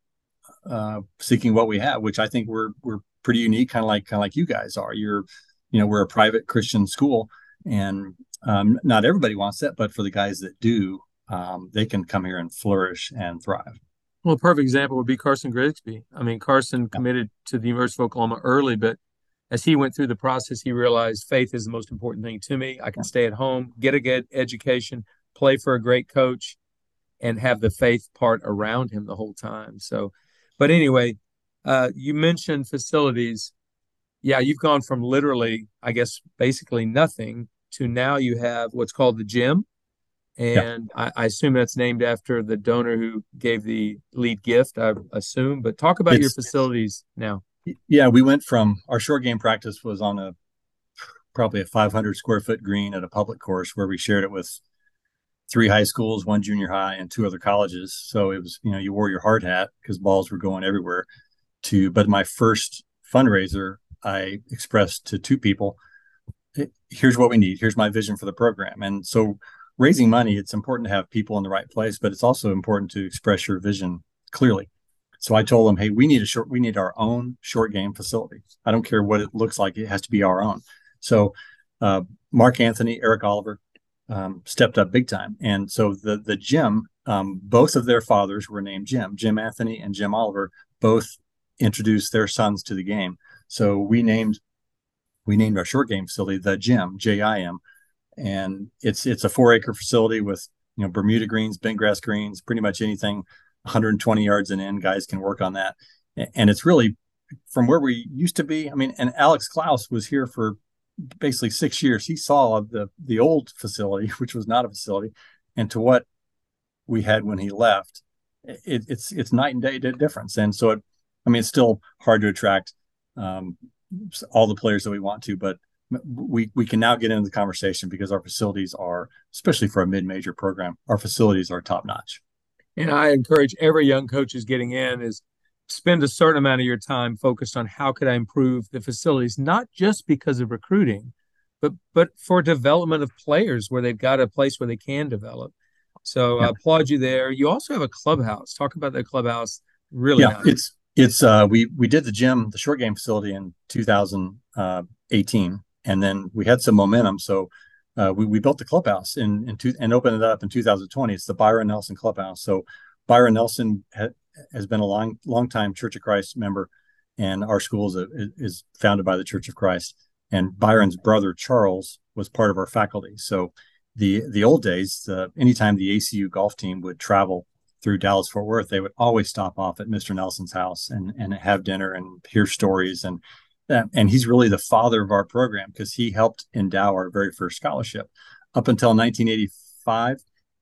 S2: what we have, which I think we're pretty unique, kind of like you guys are. We're a private Christian school, and not everybody wants that, but for the guys that do, they can come here and flourish and thrive.
S1: Well, a perfect example would be Carson Grigsby. I mean, Carson committed to the University of Oklahoma early, but as he went through the process, he realized faith is the most important thing to me. I can stay at home, get a good education, play for a great coach, and have the faith part around him the whole time. So, but anyway, you mentioned facilities. Yeah, you've gone from literally, I guess, basically nothing to now you have what's called the gym. And I assume that's named after the donor who gave the lead gift, I assume. But talk about your facilities now.
S2: Yeah, we went from our short game practice was on probably a 500 square foot green at a public course where we shared it with 3 high schools, 1 junior high, and 2 other colleges. So it was, you wore your hard hat because balls were going everywhere. But my first fundraiser, I expressed to 2 people, here's what we need. Here's my vision for the program. And so raising money, it's important to have people in the right place, but it's also important to express your vision clearly. So I told them, hey, we need our own short game facility. I don't care what it looks like. It has to be our own. So Mark Anthony, Eric Oliver stepped up big time. And so the gym, both of their fathers were named Jim Anthony and Jim Oliver, both introduced their sons to the game. So we named our short game facility the Gym, JIM. And it's a 4-acre facility with Bermuda greens, bent grass greens, pretty much anything 120 yards and in, guys can work on that. And it's really from where we used to be. I mean, and Alex Klaus was here for basically 6 years. He saw the old facility, which was not a facility, and to what we had when he left. It's night and day difference. And so it's still hard to attract all the players that we want to, but we can now get into the conversation because our facilities are, especially for a mid-major program, our facilities are top notch.
S1: And I encourage every young coach who's getting in is spend a certain amount of your time focused on how could I improve the facilities, not just because of recruiting, but for development of players where they've got a place where they can develop. So I applaud you there. You also have a clubhouse. Talk about that clubhouse. Really nice.
S2: It's we did the short game facility in 2018, and then we had some momentum. So we built the clubhouse and opened it up in 2020. It's the Byron Nelson Clubhouse. So Byron Nelson has been a long time Church of Christ member, and our school is founded by the Church of Christ. And Byron's brother Charles was part of our faculty. So the old days, anytime the ACU golf team would travel through Dallas Fort Worth, they would always stop off at Mr. Nelson's house and have dinner and hear stories. And he's really the father of our program because he helped endow our very first scholarship. Up until 1985,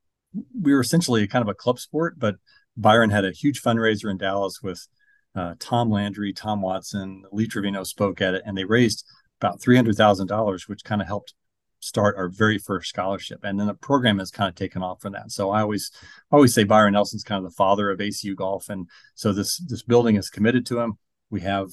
S2: we were essentially kind of a club sport, but Byron had a huge fundraiser in Dallas with Tom Landry, Tom Watson, Lee Trevino spoke at it, and they raised about $300,000, which kind of helped start our very first scholarship. And then the program has kind of taken off from that. So I always say Byron Nelson's kind of the father of ACU golf. And so this building is committed to him. We have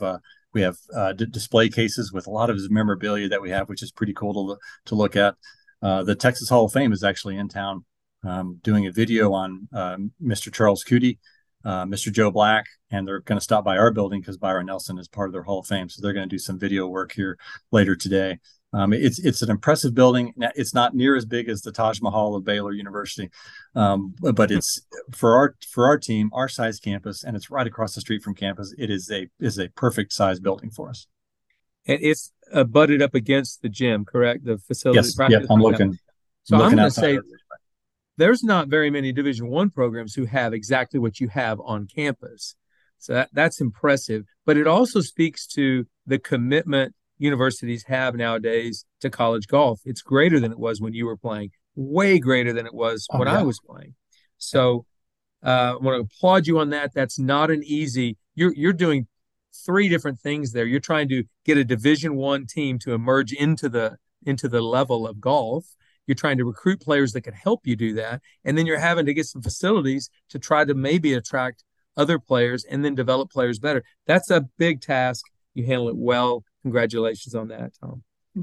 S2: display cases with a lot of his memorabilia that we have, which is pretty cool to look at. The Texas Hall of Fame is actually in town doing a video on Mr. Charles Coody, Mr. Joe Black, and they're going to stop by our building because Byron Nelson is part of their Hall of Fame. So they're going to do some video work here later today. It's an impressive building. It's not near as big as the Taj Mahal of Baylor University, but it's for our team, our size campus, and it's right across the street from campus. It is a perfect size building for us.
S1: And it's butted up against the gym, correct? The facility.
S2: Yes. Yep. I'm looking.
S1: So I'm going to say there's not very many Division I programs who have exactly what you have on campus. So that's impressive. But it also speaks to the commitment universities have nowadays to college golf. It's greater than it was when you were playing, way greater than it was when I was playing. So I want to applaud you on that. That's not an easy, you're doing three different things there. You're trying to get a Division I team to emerge into the level of golf. You're trying to recruit players that can help you do that. And then you're having to get some facilities to try to maybe attract other players and then develop players better. That's a big task. You handle it well. Congratulations on that, Tom.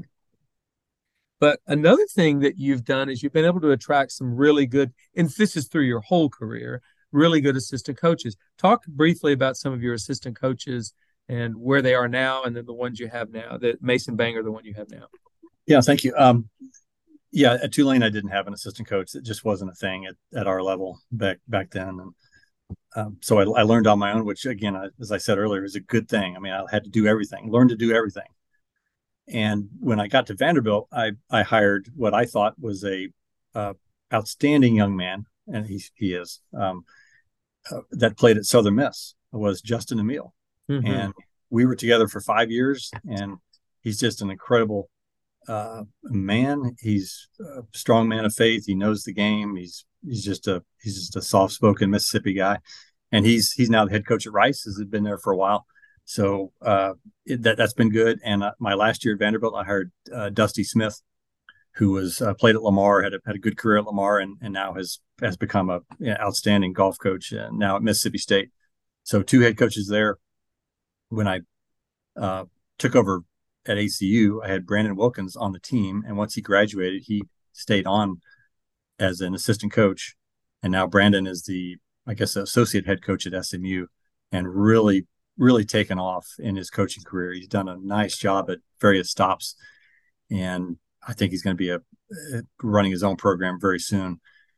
S1: But another thing that you've done is you've been able to attract some really good, and this is through your whole career, really good assistant coaches. Talk briefly about some of your assistant coaches and where they are now, and then the ones you have now. That Mason Banger, the one you have now.
S2: Yeah, thank you. At Tulane, I didn't have an assistant coach. It just wasn't a thing at our level back then. And so I learned on my own, which again, as I said earlier, is a good thing. I mean, I had to do everything, learn to do everything. And when I got to Vanderbilt, I hired what I thought was a outstanding young man, and he is that played at Southern Miss, was Justin Emile. Mm-hmm. And we were together for 5 years, and he's just an incredible man. He's a strong man of faith. He knows the game. He's just a soft-spoken Mississippi guy, and he's now the head coach at Rice. Has been there for a while, so that's been good. And my last year at Vanderbilt, I hired Dusty Smith, who was played at Lamar, had a good career at Lamar, and now has become a outstanding golf coach now at Mississippi State. So 2 head coaches there. When I took over at ACU, I had Brandon Wilkins on the team, and once he graduated, he stayed on as an assistant coach, and now Brandon is the associate head coach at SMU, and really taken off in his coaching career. He's done a nice job at various stops, and I think he's going to be running his own program very soon.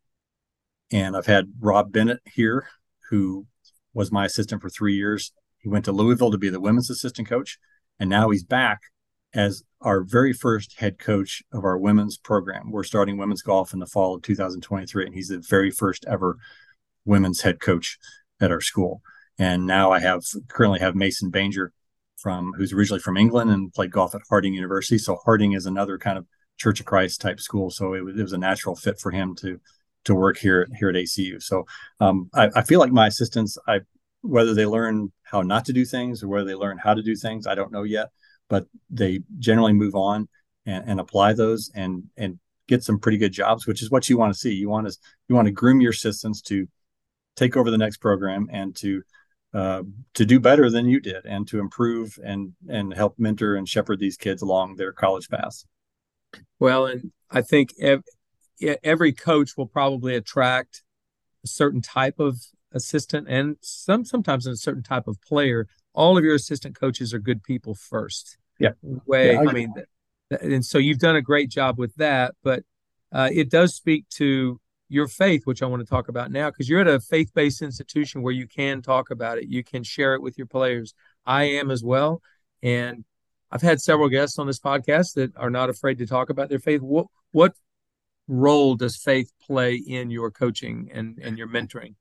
S2: And I've had Rob Bennett here, who was my assistant for 3 years. He went to Louisville to be the women's assistant coach, and now he's back as our very first head coach of our women's program. We're starting women's golf in the fall of 2023, and he's the very first ever women's head coach at our school. And now I currently have Mason Banger, who's originally from England and played golf at Harding University. So Harding is another kind of Church of Christ type school. So it was a natural fit for him to work here at ACU. So I feel like my assistants, whether they learn how not to do things or whether they learn how to do things, I don't know yet, but they generally move on and apply those and get some pretty good jobs, which is what you want to see. You want to groom your assistants to take over the next program and to do better than you did and to improve and help mentor and shepherd these kids along their college paths.
S1: Well, and I think every coach will probably attract a certain type of assistant and sometimes a certain type of player. All of your assistant coaches are good people first.
S2: Yeah.
S1: I mean, and so you've done a great job with that, but it does speak to your faith, which I want to talk about now, because you're at a faith-based institution where you can talk about it. You can share it with your players. I am as well. And I've had several guests on this podcast that are not afraid to talk about their faith. What role does faith play in your coaching and your mentoring?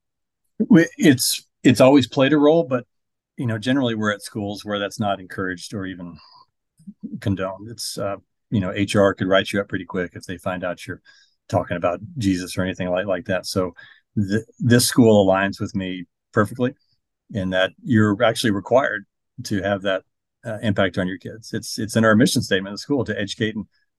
S2: It's always played a role, but generally we're at schools where that's not encouraged or even condoned. It's HR could write you up pretty quick if they find out you're talking about Jesus or anything like that. So this school aligns with me perfectly in that you're actually required to have that impact on your kids. It's in our mission statement of the school to educate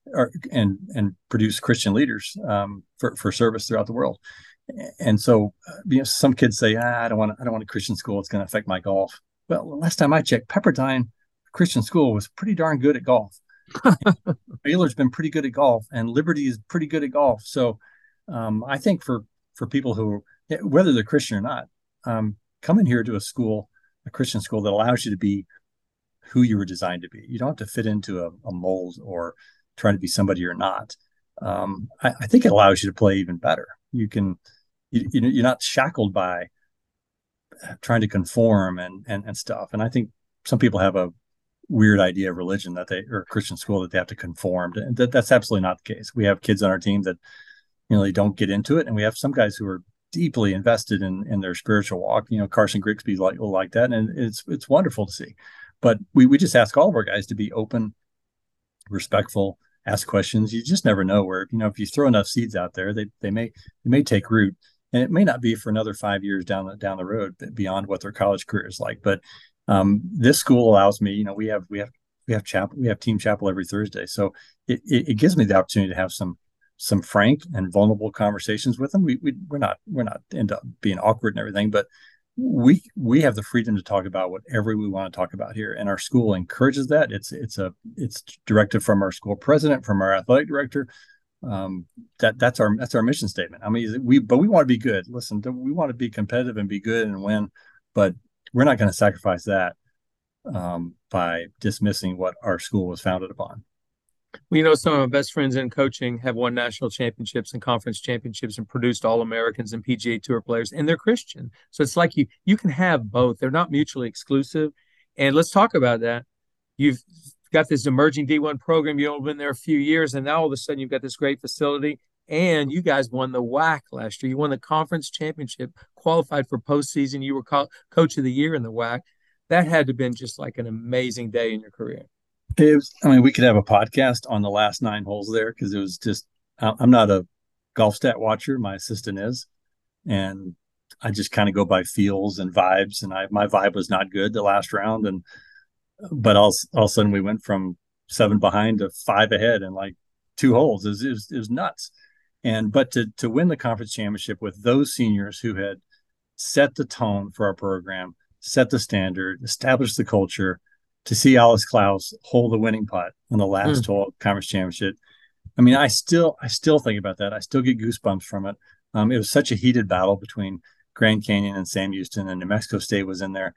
S2: and produce Christian leaders for service throughout the world. And so, some kids say, I don't want a Christian school. It's going to affect my golf. Well, last time I checked, Pepperdine Christian School was pretty darn good at golf. Baylor's been pretty good at golf, and Liberty is pretty good at golf. So, I think for people who, whether they're Christian or not, coming here to a Christian school that allows you to be who you were designed to be. You don't have to fit into a mold or try to be somebody you're not. I think it allows you to play even better. You're not shackled by trying to conform and stuff. And I think some people have a weird idea of religion or Christian school that they have to conform to. That's absolutely not the case. We have kids on our team that they don't get into it, and we have some guys who are deeply invested in their spiritual walk. Carson Grigsby's like that, and it's wonderful to see. But we just ask all of our guys to be open, respectful, ask questions. You just never know where, if you throw enough seeds out there, they may take root, and it may not be for another 5 years down the road beyond what their college career is like. But this school allows me, we have chapel, we have team chapel every Thursday. So it gives me the opportunity to have some frank and vulnerable conversations with them. We're not end up being awkward and everything, but we have the freedom to talk about whatever we want to talk about here, and our school encourages that. It's directed from our school president, from our athletic director. That's our mission statement. I mean, we want to be good. Listen, we want to be competitive and be good and win, but we're not going to sacrifice that by dismissing what our school was founded upon.
S1: Well, some of my best friends in coaching have won national championships and conference championships and produced All-Americans and PGA Tour players, and they're Christian. So it's like you can have both. They're not mutually exclusive. And let's talk about that. You've got this emerging D1 program. You've only been there a few years, and now all of a sudden you've got this great facility. And you guys won the WAC last year. You won the conference championship, qualified for postseason. You were coach of the year in the WAC. That had to have been just like an amazing day in your career.
S2: We could have a podcast on the last 9 holes there, because it was just, I'm not a golf stat watcher. My assistant is, and I just kind of go by feels and vibes. And my vibe was not good the last round. But all of a sudden we went from 7 behind to 5 ahead in like 2 holes. It was nuts. But to win the conference championship with those seniors who had set the tone for our program, set the standard, established the culture, to see Alice Klaus hold the winning putt on the last hole of conference championship. I mean, I still think about that. I still get goosebumps from it. It was such a heated battle between Grand Canyon and Sam Houston, and New Mexico State was in there.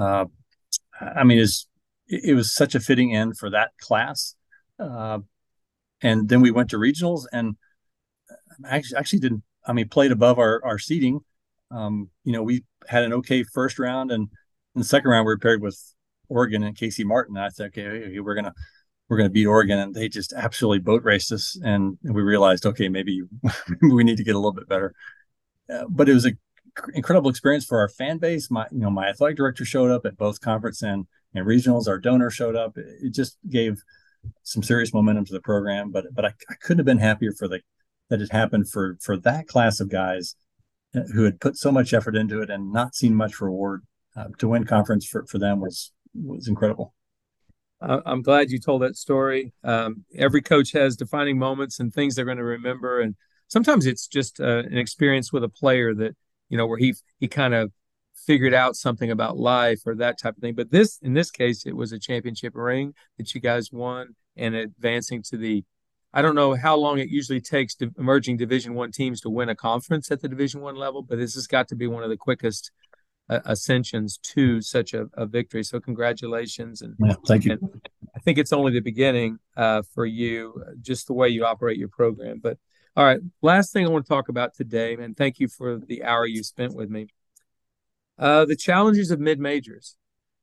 S2: I mean, it was such a fitting end for that class. And then we went to regionals, and actually played above our seeding. We had an okay first round, and in the second round we were paired with Oregon and Casey Martin. I thought, okay, we're gonna beat Oregon, and they just absolutely boat raced us. And we realized, okay, maybe we need to get a little bit better. But it was an incredible experience for our fan base. My athletic director showed up at both conference and and regionals. Our donor showed up. It just gave some serious momentum to the program. But I couldn't have been happier that it happened for that class of guys who had put so much effort into it and not seen much reward. To win conference for them was incredible.
S1: I'm glad you told that story. Every coach has defining moments and things they're going to remember, and sometimes it's just an experience with a player that where he kind of figured out something about life or that type of thing. But in this case, it was a championship ring that you guys won and advancing to the. I don't know how long it usually takes to emerging Division I teams to win a conference at the Division I level, but this has got to be one of the quickest ascensions to such a victory. So congratulations. And
S2: yeah, thank you.
S1: And I think it's only the beginning for you, just the way you operate your program. But all right, last thing I want to talk about today, and thank you for the hour you spent with me. The challenges of mid-majors.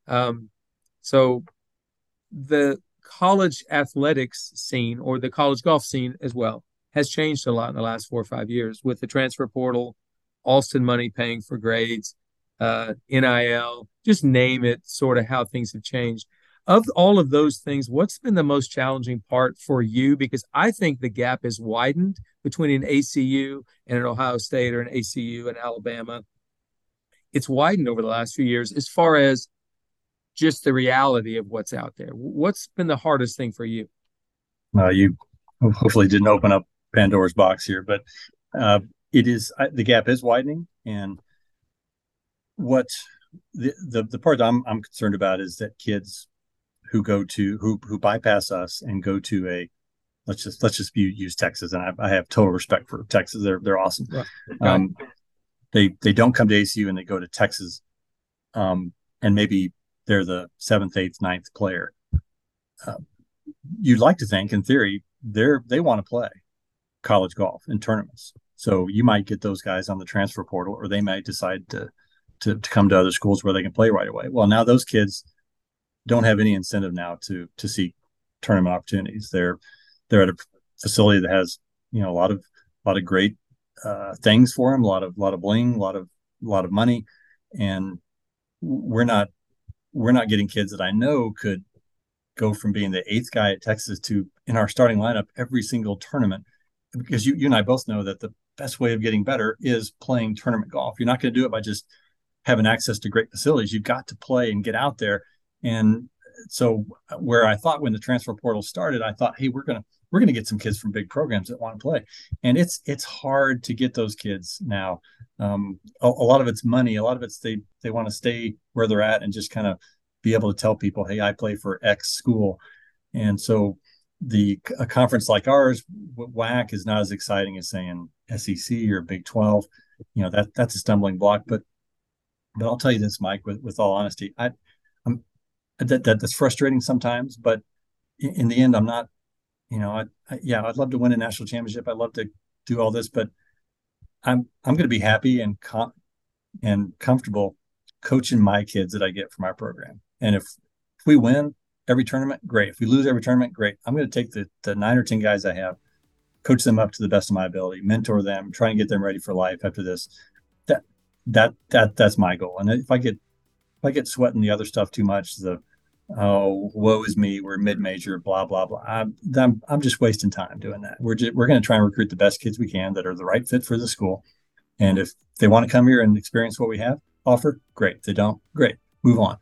S1: So the college athletics scene, or the college golf scene as well, has changed a lot in the last 4 or 5 years with the transfer portal, Alston money paying for grades, NIL, just name it, sort of how things have changed. Of all of those things, what's been the most challenging part for you? Because I think the gap has widened between an ACU and an Ohio State, or an ACU and Alabama. It's widened over the last few years as far as just the reality of what's out there. What's been the hardest thing for you?
S2: You hopefully didn't open up Pandora's box here, but the gap is widening. And what the part that I'm concerned about is that kids who bypass us and go to a let's just use Texas, and I have total respect for Texas. They're awesome. Right. They don't come to ACU and they go to Texas, and maybe they're the 7th, 8th, 9th player. You'd like to think, in theory, they want to play college golf in tournaments. So you might get those guys on the transfer portal, or they might decide to come to other schools where they can play right away. Well, now those kids don't have any incentive now to seek tournament opportunities. They're at a facility that has a lot of great things for them, a lot of bling, a lot of money, and we're not getting kids that I know could go from being the 8th guy at Texas to in our starting lineup every single tournament. Because you and I both know that the best way of getting better is playing tournament golf. You're not going to do it by just having access to great facilities. You've got to play and get out there. And so where I thought when the transfer portal started, I thought, hey, we're gonna get some kids from big programs that want to play. And it's hard to get those kids now. A lot of it's money. A lot of it's they want to stay where they're at and just kind of be able to tell people, hey, I play for X school. And so a conference like ours, WAC, is not as exciting as saying SEC or Big 12. That's a stumbling block. But I'll tell you this, Mike, with all honesty, that's frustrating sometimes. But in the end, I'm not. I'd love to win a national championship. I'd love to do all this, but I'm going to be happy and comfortable coaching my kids that I get from our program. And if we win every tournament, great. If we lose every tournament, great. I'm going to take the 9 or 10 guys I have, coach them up to the best of my ability, mentor them, try and get them ready for life after this. That's my goal. And if I get sweating the other stuff too much, woe is me, we're mid-major, blah blah blah, I'm just wasting time doing that. We're going to try and recruit the best kids we can that are the right fit for the school. And if they want to come here and experience what we have offer, great. If they don't, great, move on.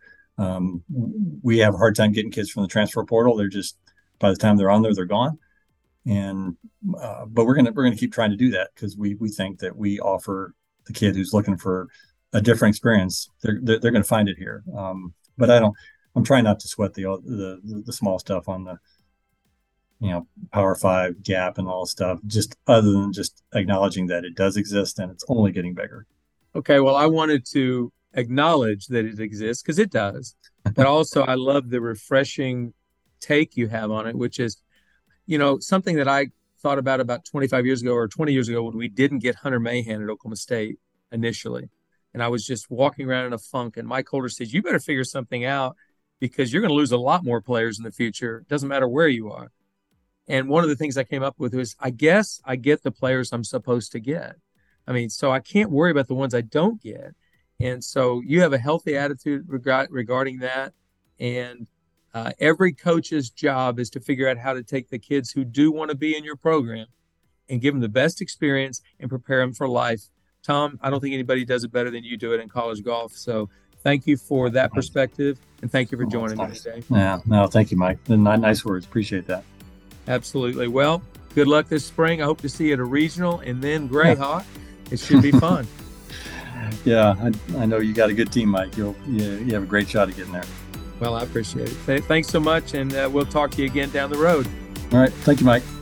S2: We have a hard time getting kids from the transfer portal. They're just, by the time they're on there, they're gone. And but we're gonna keep trying to do that, because we think that we offer the kid who's looking for a different experience, they're going to find it here. But I'm trying not to sweat the small stuff on the Power 5 gap and all stuff, just other than just acknowledging that it does exist and it's only getting bigger.
S1: Okay, well, I wanted to acknowledge that it exists, because it does, but also I love the refreshing take you have on it, which is something that I thought about 25 years ago or 20 years ago, when we didn't get Hunter Mahan at Oklahoma State initially. And I was just walking around in a funk, and Mike Holder says, you better figure something out, because you're going to lose a lot more players in the future. It doesn't matter where you are. And one of the things I came up with was, I guess I get the players I'm supposed to get. I mean, so I can't worry about the ones I don't get. And so you have a healthy attitude regarding that. And every coach's job is to figure out how to take the kids who do want to be in your program and give them the best experience and prepare them for life. Tom, I don't think anybody does it better than you do it in college golf. So thank you for that perspective, and thank you for joining me today.
S2: Yeah, no, thank you, Mike. Nice words. Appreciate that.
S1: Absolutely. Well, good luck this spring. I hope to see you at a regional and then Grayhawk. It should be fun.
S2: Yeah, I know you got a good team, Mike. You have a great shot at getting there.
S1: Well, I appreciate it. Thanks so much, and we'll talk to you again down the road.
S2: All right. Thank you, Mike.